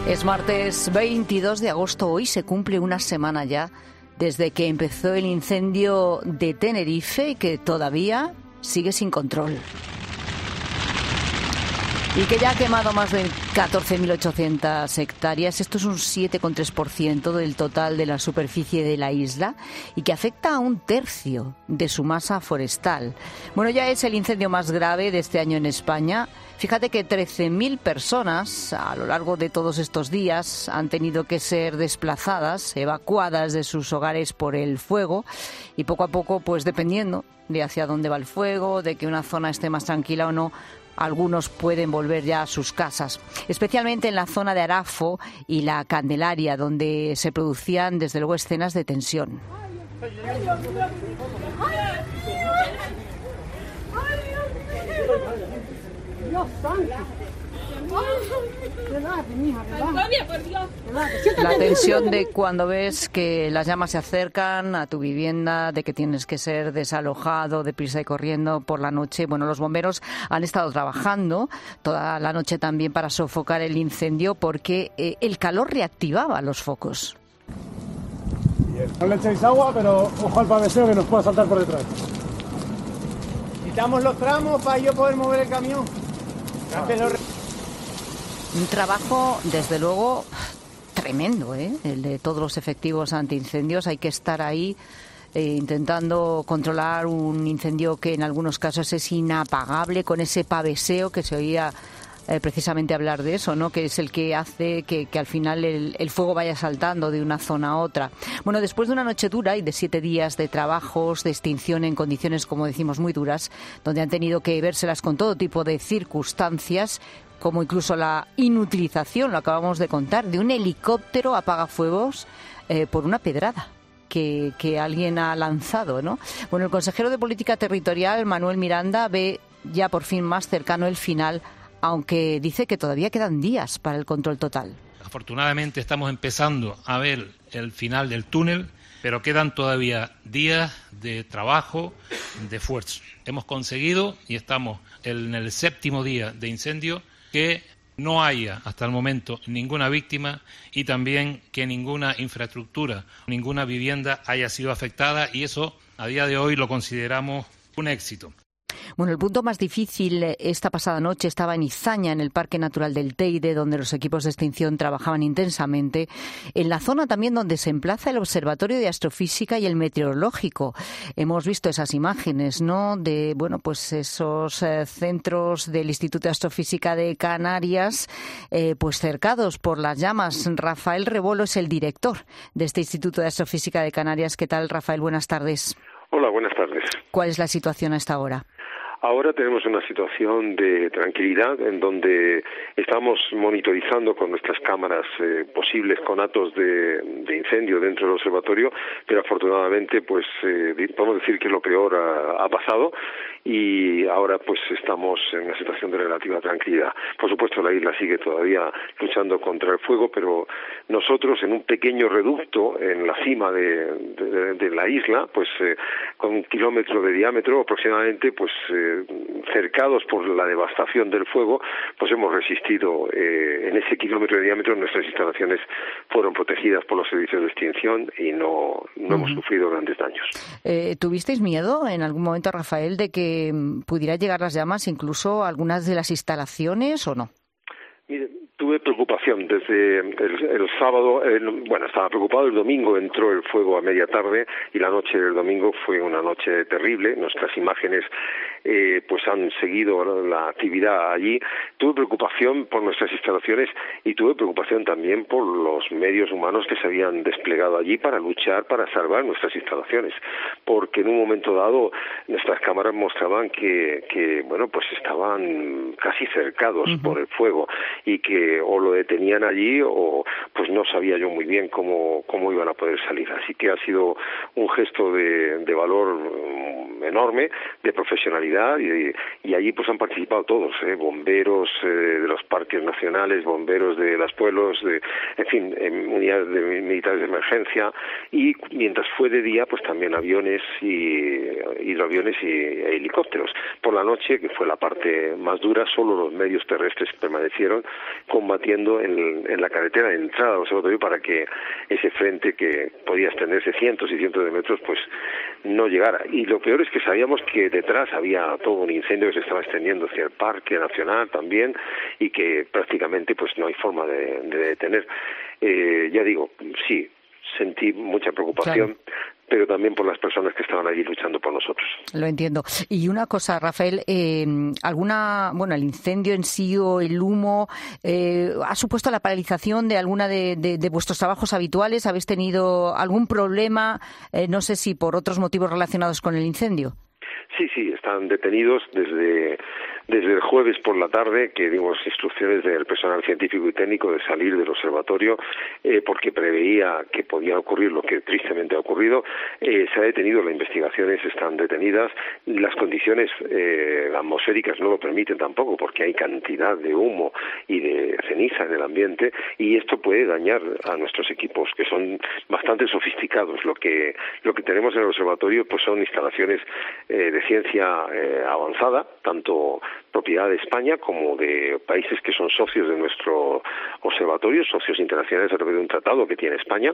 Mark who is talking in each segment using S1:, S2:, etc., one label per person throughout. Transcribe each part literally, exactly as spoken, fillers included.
S1: Es martes veintidós de agosto. Hoy se cumple una semana ya desde que empezó el incendio de Tenerife, que todavía sigue sin control. Y que ya ha quemado más de catorce mil ochocientas hectáreas. Esto es un siete coma tres por ciento del total de la superficie de la isla y que afecta a un tercio de su masa forestal. Bueno, ya es el incendio más grave de este año en España. Fíjate que trece mil personas a lo largo de todos estos días han tenido que ser desplazadas, evacuadas de sus hogares por el fuego, y poco a poco, pues dependiendo de hacia dónde va el fuego, de que una zona esté más tranquila o no, algunos pueden volver ya a sus casas, especialmente en la zona de Arafo y la Candelaria, donde se producían desde luego escenas de tensión. La tensión de cuando ves que las llamas se acercan a tu vivienda, de que tienes que ser desalojado deprisa y corriendo por la noche. Bueno, los bomberos han estado trabajando toda la noche también para sofocar el incendio porque eh, el calor reactivaba los focos.
S2: No le echéis agua, pero ojo al paveseo que nos pueda saltar por detrás.
S3: Quitamos los tramos para yo poder mover el camión.
S1: Un trabajo, desde luego, tremendo, ¿eh? El de todos los efectivos antiincendios. Hay que estar ahí eh, intentando controlar un incendio que en algunos casos es inapagable, con ese paveseo que se oía eh, precisamente hablar de eso, ¿no? Que es el que hace que, que al final el, el fuego vaya saltando de una zona a otra. Bueno, después de una noche dura y de siete días de trabajos, de extinción en condiciones, como decimos, muy duras, donde han tenido que vérselas con todo tipo de circunstancias, como incluso la inutilización, lo acabamos de contar, de un helicóptero apagafuegos eh, por una pedrada que, que alguien ha lanzado, ¿no? Bueno, el consejero de Política Territorial, Manuel Miranda, ve ya por fin más cercano el final, aunque dice que todavía quedan días para el control total.
S4: Afortunadamente estamos empezando a ver el final del túnel, pero quedan todavía días de trabajo, de esfuerzo. Hemos conseguido, y estamos en el séptimo día de incendio, que no haya hasta el momento ninguna víctima y también que ninguna infraestructura, ninguna vivienda haya sido afectada, y eso a día de hoy lo consideramos un éxito.
S1: Bueno, el punto más difícil esta pasada noche estaba en Izaña, en el Parque Natural del Teide, donde los equipos de extinción trabajaban intensamente, en la zona también donde se emplaza el Observatorio de Astrofísica y el Meteorológico. Hemos visto esas imágenes, ¿no?, de, bueno, pues esos eh, centros del Instituto de Astrofísica de Canarias, eh, pues cercados por las llamas. Rafael Rebolo es el director de este Instituto de Astrofísica de Canarias. ¿Qué tal, Rafael? Buenas tardes.
S5: Hola, buenas tardes.
S1: ¿Cuál es la situación a esta hora?
S5: Ahora tenemos una situación de tranquilidad en donde estamos monitorizando con nuestras cámaras eh, posibles conatos de, de incendio dentro del observatorio, pero afortunadamente pues eh, podemos decir que lo peor ha, ha pasado y ahora pues estamos en una situación de relativa tranquilidad. Por supuesto la isla sigue todavía luchando contra el fuego, pero nosotros en un pequeño reducto en la cima de, de, de la isla, pues eh, con un kilómetro de diámetro aproximadamente, pues eh, cercados por la devastación del fuego, pues hemos resistido eh, en ese kilómetro de diámetro. Nuestras instalaciones fueron protegidas por los servicios de extinción y no, no uh-huh. hemos sufrido grandes daños.
S1: Eh, ¿Tuvisteis miedo en algún momento, Rafael, de que pudiera llegar las llamas incluso a algunas de las instalaciones o no?
S5: Mire, tuve preocupación desde el, el sábado, el, bueno, estaba preocupado, el domingo entró el fuego a media tarde y la noche del domingo fue una noche terrible. Nuestras imágenes eh, pues han seguido la actividad allí. Tuve preocupación por nuestras instalaciones y tuve preocupación también por los medios humanos que se habían desplegado allí para luchar, para salvar nuestras instalaciones, porque en un momento dado nuestras cámaras mostraban que, que bueno, pues estaban casi cercados uh-huh. por el fuego y que o lo detenían allí o pues no sabía yo muy bien cómo cómo iban a poder salir. Así que ha sido un gesto de, de valor enorme de profesionalidad y, y allí pues han participado todos, ¿eh? bomberos eh, de los parques nacionales, bomberos de los pueblos, de, en fin, en unidades de, militares de emergencia, y mientras fue de día pues también aviones y hidroaviones y e helicópteros. Por la noche, que fue la parte más dura, solo los medios terrestres permanecieron combatiendo en, en la carretera de entrada al observatorio para que ese frente que podía extenderse cientos y cientos de metros pues no llegara. Y lo peor es que sabíamos que detrás había todo un incendio que se estaba extendiendo hacia el Parque Nacional también y que prácticamente pues no hay forma de, de detener. Eh, ya digo, sí, sentí mucha preocupación, claro, pero también por las personas que estaban allí luchando por nosotros.
S1: Lo entiendo. Y una cosa, Rafael, eh, alguna, bueno, el incendio en sí o el humo, eh, ¿ha supuesto la paralización de alguna de, de, de vuestros trabajos habituales? ¿Habéis tenido algún problema, eh, no sé si por otros motivos relacionados con el incendio?
S5: Sí, sí, están detenidos desde desde el jueves por la tarde, que dimos instrucciones del personal científico y técnico de salir del observatorio eh, porque preveía que podía ocurrir lo que tristemente ha ocurrido. Eh, se ha detenido, las investigaciones están detenidas, las condiciones eh, atmosféricas no lo permiten tampoco porque hay cantidad de humo y de ceniza en el ambiente y esto puede dañar a nuestros equipos que son bastante sofisticados. Lo que lo que tenemos en el observatorio pues son instalaciones eh, de ciencia eh, avanzada, tanto propiedad de España como de países que son socios de nuestro observatorio, socios internacionales a través de un tratado que tiene España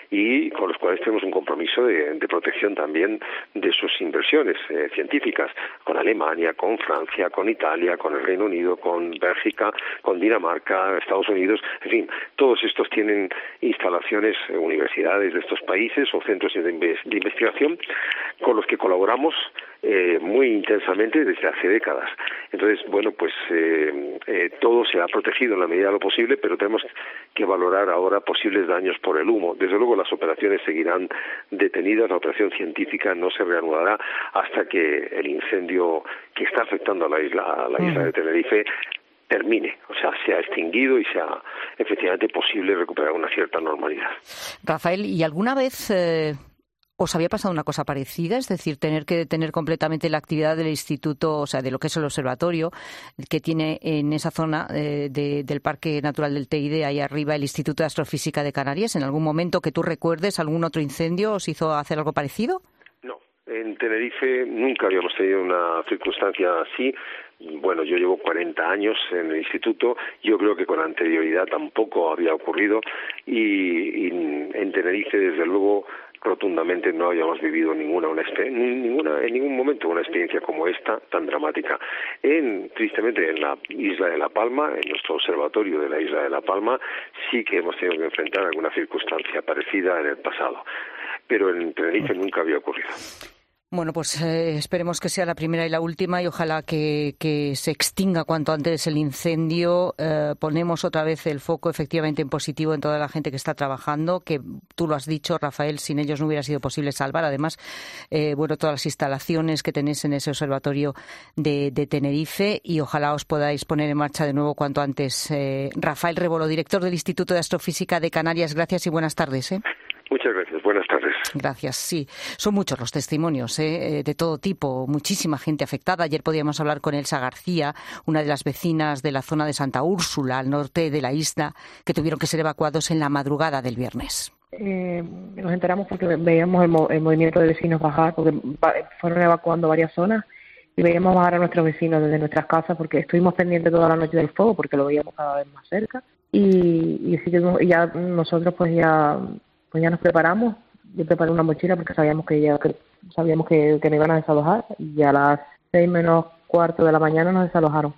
S5: y con los cuales tenemos un compromiso de, de protección también de sus inversiones eh, científicas, con Alemania, con Francia, con Italia, con el Reino Unido, con Bélgica, con Dinamarca, Estados Unidos, en fin, todos estos tienen instalaciones, eh, universidades de estos países o centros de, inves- de investigación con los que colaboramos Eh, muy intensamente desde hace décadas. Entonces, bueno, pues eh, eh, todo se ha protegido en la medida de lo posible, pero tenemos que valorar ahora posibles daños por el humo. Desde luego las operaciones seguirán detenidas, la operación científica no se reanudará hasta que el incendio que está afectando a la isla, a la isla de Tenerife termine, o sea, se ha extinguido y sea efectivamente posible recuperar una cierta normalidad.
S1: Rafael, ¿y alguna vez eh... ¿os había pasado una cosa parecida? Es decir, tener que detener completamente la actividad del instituto, o sea, de lo que es el observatorio que tiene en esa zona eh, de, del Parque Natural del Teide, ahí arriba, el Instituto de Astrofísica de Canarias. ¿En algún momento que tú recuerdes algún otro incendio os hizo hacer algo parecido?
S5: No, en Tenerife nunca habíamos tenido una circunstancia así. Bueno, yo llevo cuarenta años en el instituto, yo creo que con anterioridad tampoco había ocurrido y, y en Tenerife, desde luego, rotundamente no habíamos vivido ninguna una ninguna en ningún momento una experiencia como esta tan dramática. En tristemente en la isla de La Palma, en nuestro observatorio de la isla de La Palma, sí que hemos tenido que enfrentar alguna circunstancia parecida en el pasado, pero en Tenerife nunca había ocurrido.
S1: Bueno, pues eh, esperemos que sea la primera y la última y ojalá que, que se extinga cuanto antes el incendio. Eh, ponemos otra vez el foco efectivamente en positivo en toda la gente que está trabajando, que tú lo has dicho, Rafael, sin ellos no hubiera sido posible salvar. Además, eh, bueno, todas las instalaciones que tenéis en ese observatorio de, de Tenerife y ojalá os podáis poner en marcha de nuevo cuanto antes. Eh, Rafael Rebolo, director del Instituto de Astrofísica de Canarias, gracias y buenas tardes. ¿eh?
S5: Muchas gracias. Buenas tardes.
S1: Gracias. Sí, son muchos los testimonios ¿eh? de todo tipo, muchísima gente afectada. Ayer podíamos hablar con Elsa García, una de las vecinas de la zona de Santa Úrsula, al norte de la isla, que tuvieron que ser evacuados en la madrugada del viernes.
S6: Eh, nos enteramos porque veíamos el, mo- el movimiento de vecinos bajar, porque fueron evacuando varias zonas y veíamos bajar a nuestros vecinos desde nuestras casas porque estuvimos pendientes toda la noche del fuego porque lo veíamos cada vez más cerca y, y, sí que, y ya nosotros pues ya pues ya nos preparamos. Yo preparé una mochila porque sabíamos que ya que, sabíamos que, que me iban a desalojar y a las seis menos cuarto de la mañana nos desalojaron.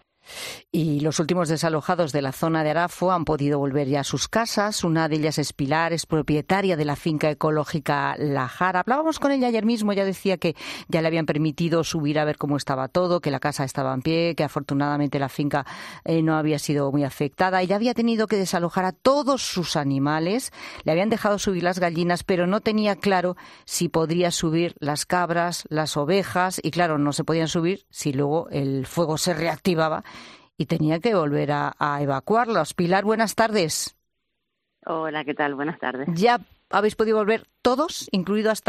S1: Y los últimos desalojados de la zona de Arafo han podido volver ya a sus casas. Una de ellas es Pilar, es propietaria de la finca ecológica La Jara. Hablábamos con ella ayer mismo, ella decía que ya le habían permitido subir a ver cómo estaba todo, que la casa estaba en pie, que afortunadamente la finca eh, no había sido muy afectada. Ella había tenido que desalojar a todos sus animales, le habían dejado subir las gallinas, pero no tenía claro si podría subir las cabras, las ovejas, y claro, no se podían subir si luego el fuego se reactivaba y tenía que volver a, a evacuarlos. Pilar, buenas tardes.
S7: Hola, ¿qué tal? Buenas tardes.
S1: ¿Ya habéis podido volver todos, incluido hasta el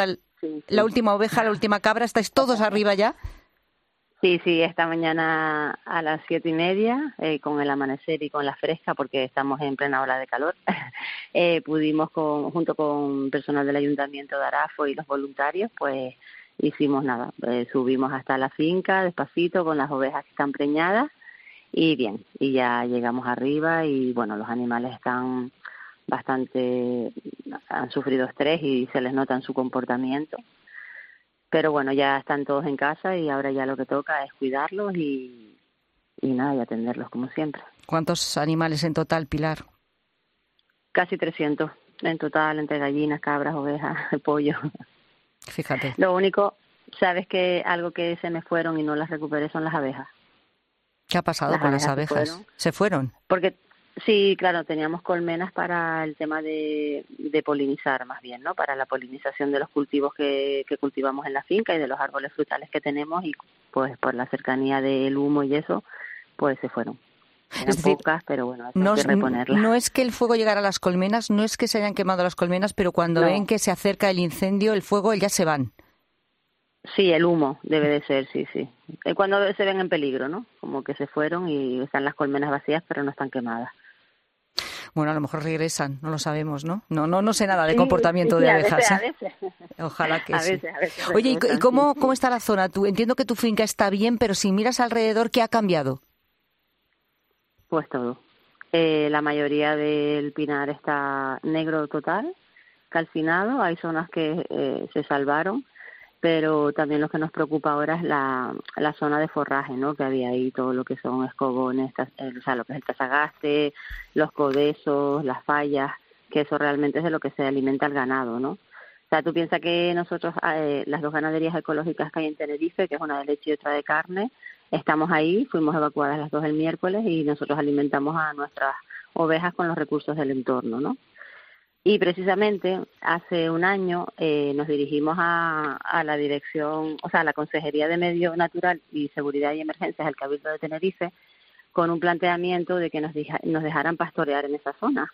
S7: sí, sí.
S1: La última oveja, la última cabra, ¿estáis todos arriba ya?
S7: Sí, sí, esta mañana a las siete y media, eh, con el amanecer y con la fresca, porque estamos en plena ola de calor, eh, pudimos, con, junto con personal del Ayuntamiento de Arafo y los voluntarios, pues hicimos nada, eh, subimos hasta la finca despacito con las ovejas que están preñadas y bien, y ya llegamos arriba y bueno, los animales están bastante, han sufrido estrés y se les nota en su comportamiento. Pero bueno, ya están todos en casa y ahora ya lo que toca es cuidarlos y, y nada, y atenderlos como siempre.
S1: ¿Cuántos animales en total, Pilar?
S7: Casi trescientos en total, entre gallinas, cabras, ovejas, pollo.
S1: Fíjate.
S7: Lo único, sabes que algo que se me fueron y no las recuperé son las abejas.
S1: ¿Qué ha pasado
S7: las
S1: con
S7: abejas
S1: las abejas?
S7: Se fueron.
S1: ¿Se fueron?
S7: Porque sí, claro, teníamos colmenas para el tema de, de polinizar más bien, ¿no? Para la polinización de los cultivos que, que cultivamos en la finca y de los árboles frutales que tenemos y pues por la cercanía del humo y eso, pues se fueron. Eran
S1: es decir,
S7: pocas, pero bueno, hay
S1: no,
S7: que reponerlas.
S1: No es que el fuego llegara a las colmenas, no es que se hayan quemado las colmenas, pero cuando
S7: no.
S1: ven que se acerca el incendio, el fuego, ya se van.
S7: Sí, el humo debe de ser, sí, sí. Cuando se ven en peligro, ¿no? Como que se fueron y están las colmenas vacías, pero no están quemadas.
S1: Bueno, a lo mejor regresan, no lo sabemos, ¿no? No, no, no sé nada de
S7: sí,
S1: comportamiento
S7: sí,
S1: de
S7: a
S1: abejas.
S7: Veces,
S1: ¿eh?
S7: a veces.
S1: Ojalá que
S7: a
S1: sí.
S7: Veces, a veces
S1: Oye, ¿y, y cómo,
S7: sí,
S1: cómo
S7: sí.
S1: está la zona? Tú, entiendo que tu finca está bien, pero si miras alrededor, ¿qué ha cambiado?
S7: Pues todo. Eh, la mayoría del pinar está negro total, calcinado. Hay zonas que eh, se salvaron, pero también lo que nos preocupa ahora es la, la zona de forraje, ¿no? Que había ahí todo lo que son escobones, tas, eh, o sea, lo que es el tasagaste, los codezos, las fallas, que eso realmente es de lo que se alimenta el ganado, ¿no? O sea, tú piensas que nosotros, eh, las dos ganaderías ecológicas que hay en Tenerife, que es una de leche y otra de carne, estamos ahí, fuimos evacuadas las dos el miércoles y nosotros alimentamos a nuestras ovejas con los recursos del entorno, ¿no? Y precisamente hace un año eh, nos dirigimos a, a la dirección, o sea, a la Consejería de Medio Natural y Seguridad y Emergencias del Cabildo de Tenerife con un planteamiento de que nos, deja, nos dejaran pastorear en esa zona.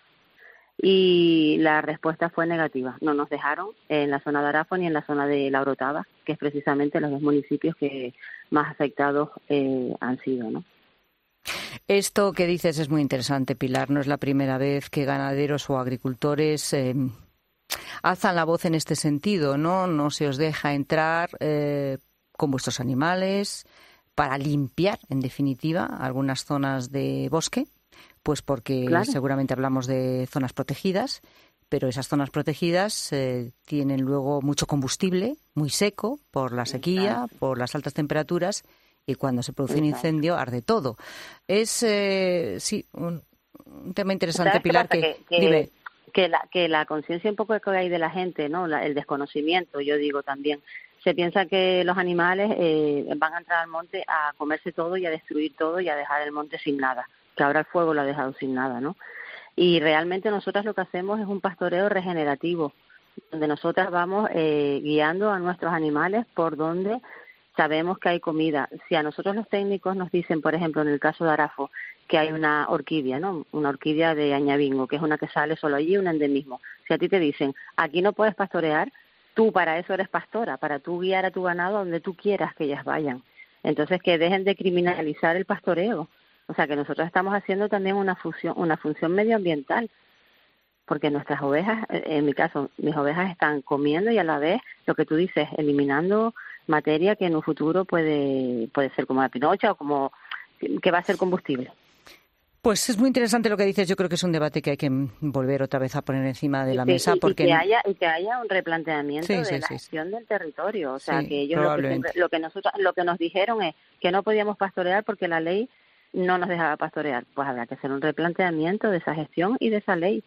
S7: Y la respuesta fue negativa. No nos dejaron en la zona de Arafo ni en la zona de La Orotava, que es precisamente los dos municipios que más afectados eh, han sido, ¿no?
S1: Esto que dices es muy interesante, Pilar. No es la primera vez que ganaderos o agricultores eh, alzan la voz en este sentido, ¿no? No se os deja entrar eh, con vuestros animales para limpiar, en definitiva, algunas zonas de bosque, pues porque
S7: claro.
S1: seguramente hablamos de zonas protegidas, pero esas zonas protegidas eh, tienen luego mucho combustible, muy seco, por la sequía, por las altas temperaturas, y cuando se produce un incendio arde todo. Es, eh, sí, un, un tema interesante, Pilar, que,
S7: que, que,
S1: dime.
S7: que la, que la conciencia un poco que hay de la gente, ¿no? La, el desconocimiento, yo digo también. Se piensa que los animales eh, van a entrar al monte a comerse todo y a destruir todo y a dejar el monte sin nada, que ahora el fuego lo ha dejado sin nada, ¿no? Y realmente nosotras lo que hacemos es un pastoreo regenerativo, donde nosotras vamos eh, guiando a nuestros animales por donde sabemos que hay comida. Si a nosotros los técnicos nos dicen, por ejemplo, en el caso de Arafo, que hay una orquídea, ¿no? Una orquídea de Añabingo, que es una que sale solo allí, un endemismo. Si a ti te dicen, aquí no puedes pastorear, tú para eso eres pastora, para tú guiar a tu ganado a donde tú quieras que ellas vayan. Entonces, que dejen de criminalizar el pastoreo. O sea, que nosotros estamos haciendo también una función, una función medioambiental, porque nuestras ovejas, en mi caso, mis ovejas están comiendo y a la vez, lo que tú dices, eliminando materia que en un futuro puede puede ser como la pinocha o como que va a ser combustible.
S1: Pues es muy interesante lo que dices. Yo creo que es un debate que hay que volver otra vez a poner encima de la
S7: sí,
S1: mesa.
S7: Y,
S1: porque
S7: y, que haya, y que haya un replanteamiento
S1: sí,
S7: de
S1: sí,
S7: la
S1: sí,
S7: gestión
S1: sí.
S7: del territorio. O sea,
S1: sí,
S7: que ellos lo que, siempre, lo que nosotros lo que nos dijeron es que no podíamos pastorear porque la ley no nos dejaba pastorear. Pues habrá que hacer un replanteamiento de esa gestión y de esa ley.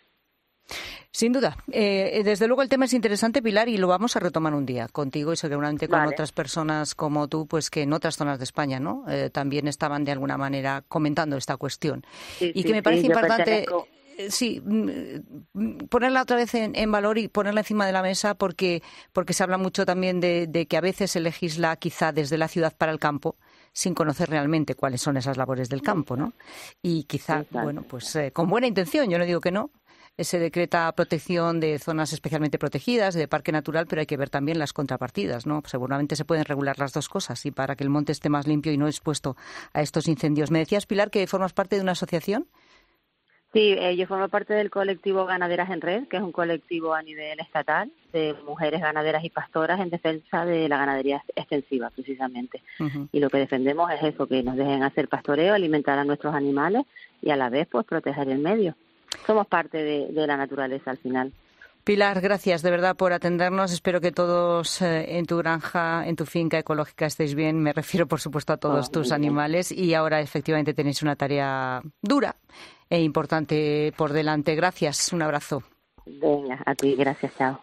S1: Sin duda. Eh, desde luego el tema es interesante, Pilar, y lo vamos a retomar un día contigo y seguramente con
S7: vale.
S1: otras personas como tú, pues que en otras zonas de España, ¿no? Eh, también estaban de alguna manera comentando esta cuestión.
S7: Sí,
S1: y
S7: sí,
S1: que me parece
S7: sí,
S1: importante,
S7: pertenezco...
S1: sí, ponerla otra vez en, en valor y ponerla encima de la mesa porque porque se habla mucho también de, de que a veces se legisla quizá desde la ciudad para el campo sin conocer realmente cuáles son esas labores del campo, ¿no? Y quizá,
S7: Exacto.
S1: bueno, pues eh, con buena intención, yo no digo que no, se decreta protección de zonas especialmente protegidas, de parque natural, pero hay que ver también las contrapartidas, ¿no? Seguramente se pueden regular las dos cosas y para que el monte esté más limpio y no expuesto a estos incendios. ¿Me decías, Pilar, que formas parte de una asociación?
S7: Sí, eh, yo formo parte del colectivo Ganaderas en Red, que es un colectivo a nivel estatal de mujeres ganaderas y pastoras en defensa de la ganadería extensiva, precisamente. Uh-huh. Y lo que defendemos es eso, que nos dejen hacer pastoreo, alimentar a nuestros animales y a la vez pues proteger el medio. Somos parte de, de la naturaleza al final.
S1: Pilar, gracias de verdad por atendernos. Espero que todos eh, en tu granja, en tu finca ecológica estéis bien. Me refiero, por supuesto, a todos oh, tus animales. Y ahora, efectivamente, tenéis una tarea dura e importante por delante. Gracias. Un abrazo.
S7: Venga, a ti. Gracias. Chao.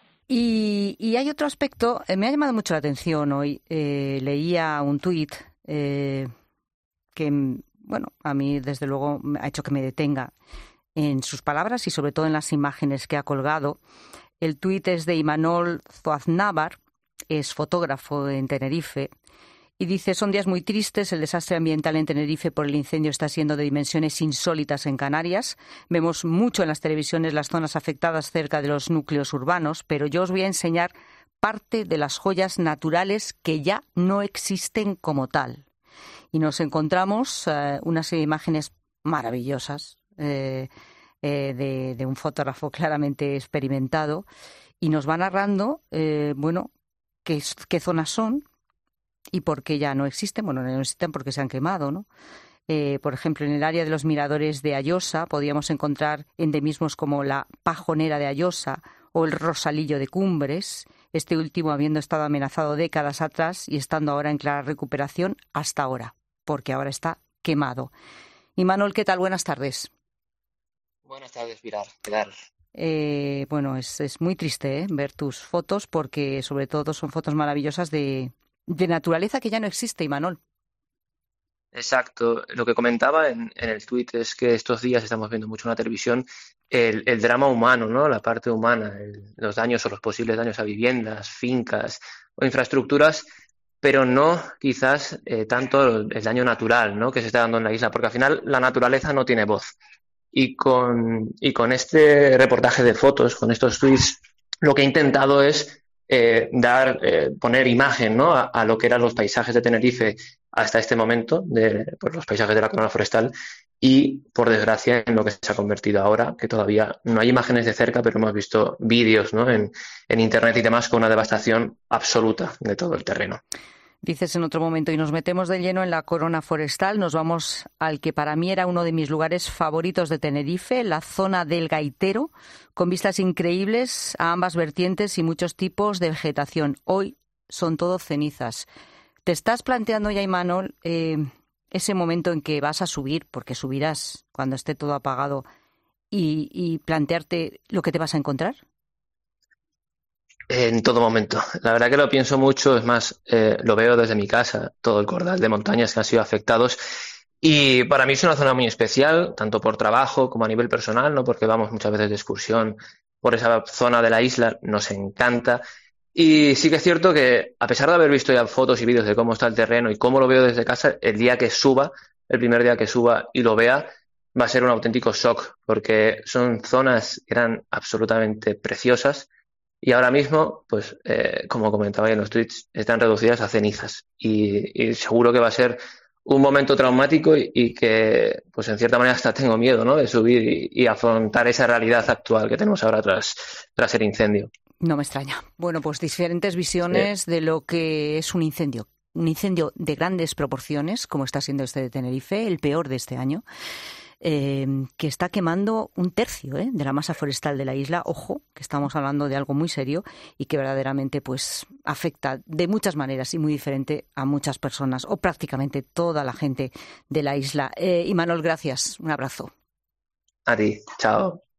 S1: Y, y hay otro aspecto. Eh, me ha llamado mucho la atención hoy. Eh, leía un tuit eh, que, bueno, a mí, desde luego, me ha hecho que me detenga en sus palabras y sobre todo en las imágenes que ha colgado. El tuit es de Imanol Zoaznavar, es fotógrafo en Tenerife, y dice: son días muy tristes, el desastre ambiental en Tenerife por el incendio está siendo de dimensiones insólitas en Canarias. Vemos mucho en las televisiones las zonas afectadas cerca de los núcleos urbanos, pero yo os voy a enseñar parte de las joyas naturales que ya no existen como tal. Y nos encontramos eh, unas imágenes maravillosas, Eh, eh, de, de un fotógrafo claramente experimentado, y nos va narrando eh, bueno, qué, qué zonas son y por qué ya no existen. Bueno, no existen porque se han quemado, ¿no? Eh, por ejemplo, en el área de los miradores de Ayosa podíamos encontrar endemismos como la pajonera de Ayosa o el rosalillo de Cumbres, este último habiendo estado amenazado décadas atrás y estando ahora en clara recuperación hasta ahora, porque ahora está quemado. Imanol, ¿qué tal? Buenas tardes.
S8: Buenas tardes, Pilar. ¿Qué tal?
S1: Eh, bueno, es, es muy triste ¿eh? ver tus fotos, porque sobre todo son fotos maravillosas de, de naturaleza que ya no existe, Imanol.
S8: Exacto. Lo que comentaba en, en el tuit es que estos días estamos viendo mucho en la televisión el, el drama humano, ¿no? La parte humana, el, los daños o los posibles daños a viviendas, fincas o infraestructuras, pero no quizás eh, tanto el daño natural, ¿no? que se está dando en la isla, porque al final la naturaleza no tiene voz. Y con, y con este reportaje de fotos, con estos tweets, lo que he intentado es eh, dar, eh, poner imagen, ¿no? a, a lo que eran los paisajes de Tenerife hasta este momento, de pues, los paisajes de la corona forestal, y por desgracia en lo que se ha convertido ahora, que todavía no hay imágenes de cerca, pero hemos visto vídeos, ¿no? en, en internet y demás, con una devastación absoluta de todo el terreno.
S1: Dices en otro momento, y nos metemos de lleno en la corona forestal. Nos vamos al que para mí era uno de mis lugares favoritos de Tenerife, la zona del Gaitero, con vistas increíbles a ambas vertientes y muchos tipos de vegetación. Hoy son todo cenizas. ¿Te estás planteando ya, Imanol, eh, ese momento en que vas a subir, porque subirás cuando esté todo apagado, y, y plantearte lo que te vas a encontrar?
S8: En todo momento. La verdad que lo pienso mucho, es más, eh, lo veo desde mi casa, todo el cordal de montañas que han sido afectados, y para mí es una zona muy especial, tanto por trabajo como a nivel personal, ¿no? Porque vamos muchas veces de excursión por esa zona de la isla, nos encanta, y sí que es cierto que a pesar de haber visto ya fotos y vídeos de cómo está el terreno y cómo lo veo desde casa, el día que suba, el primer día que suba y lo vea, va a ser un auténtico shock, porque son zonas que eran absolutamente preciosas. Y ahora mismo, pues, eh, como comentaba en los tweets, están reducidas a cenizas. Y, y seguro que va a ser un momento traumático y, y que, pues, en cierta manera hasta tengo miedo, ¿no? De subir y, y afrontar esa realidad actual que tenemos ahora tras, tras el incendio.
S1: No me extraña. Bueno, pues diferentes visiones sí. de lo que es un incendio. Un incendio de grandes proporciones, como está siendo este de Tenerife, el peor de este año. Eh, que está quemando un tercio ¿eh? de la masa forestal de la isla. Ojo, que estamos hablando de algo muy serio y que verdaderamente pues afecta de muchas maneras y muy diferente a muchas personas, o prácticamente toda la gente de la isla. Eh, Imanol, gracias. Un abrazo.
S8: A ti. Chao.